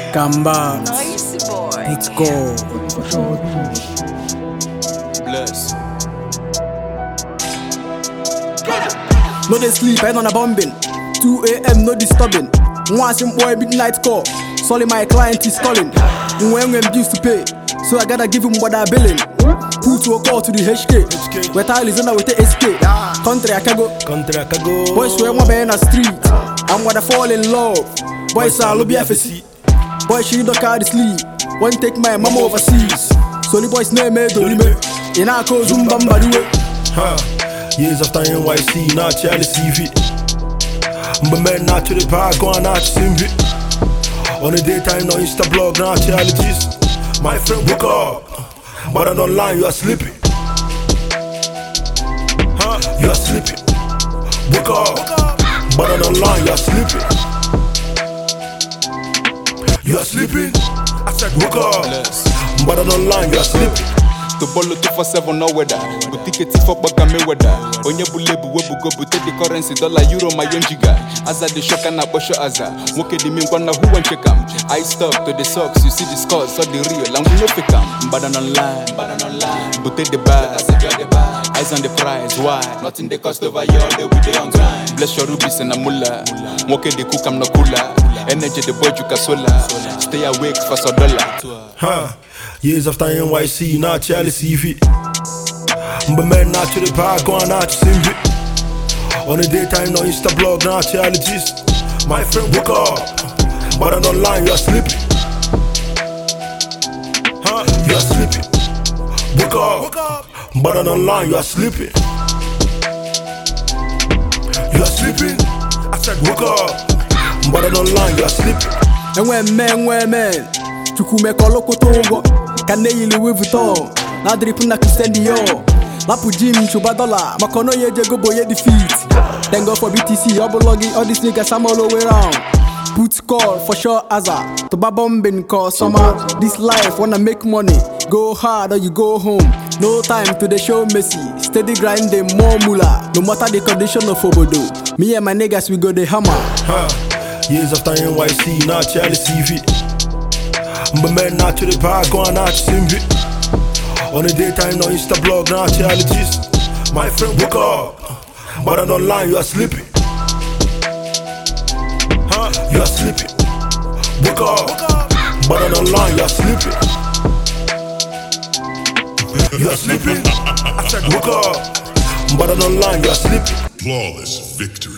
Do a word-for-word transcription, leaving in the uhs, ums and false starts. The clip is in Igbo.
Gamba. Nice boy. Let's go. Bless. No they sleep, I on a bombing. two A M no disturbing. Once in boy midnight call. Sorry my client is calling. When I'm used to pay, so I gotta give him what I'm billing. Put to a call to the H K. Where tile is on with the S K. Country I can go. Country I can go. Boys swear my in the street. I'm gonna fall in love. Boys are lobby F S C. Boys she don't carry sleep. One take my mama overseas. So the boys name me don't me. In our cause um bamba do it. Years after N Y C, now Charlie C V. But man, not to the park, going out to Simbi. On the daytime, no Insta blog, now Charlie G's. My friend, wake up. But on online, you are sleeping. Huh? You are sleeping. Wake up. But on online, you are sleeping. You are sleeping. I said, wake up. But on online, you are sleeping. To bolo two four seven no weather. But ticket for Baka Mayweather. Onye bulebu webu go but the currency dollar euro my young giga. As I the shock and abosho aza. Woke the mean wanna who want check am. I stop to the socks, you see the scores, so the real and we no pick am. But on online, but on online. But take the bag, eyes on the prize, why? Nothing they cost over here, they with the on grind. Bless your rubies and a mullah. Woke the cook I'm no cooler. Energy the boy you sola. Stay awake for so dollar. Huh. Years after N Y C, now Charlie C V. But man, not to the park, going out to Simbi. On the daytime, no Insta blog, now Charlie G's. My friend, wake up. But on online, you are sleeping. Huh? You are sleeping. Wake up. But on online, you are sleeping. You are sleeping. I said, wake up. But on online, you are sleeping. And when men, when men. Chukume kolo kotogo. Kane yili Louis Vuitton. Na drip na Christian Dior. Lapu gym chuba dollar. Makono ye jego boye defeat. Thank God for B T C. Obologi all these niggas I'm all the way around. Put call for sure Azza. To bombing cause summer. This life wanna make money. Go hard or you go home. No time to the show messy. Steady grinding more moolah. No matter the condition of Obodo. Me and my niggas we go the hammer. Huh. Years after N Y C, now Charlie C V. But man, not to the park, going out to Simbi. On the daytime, no Insta blog, now Charlie G's. My friend, wake up. But on online, you are sleeping. Huh? You are sleeping. Wake up. But on online, you are sleeping. You are sleeping. I said, wake up. But on online, you are sleeping. Flawless victory.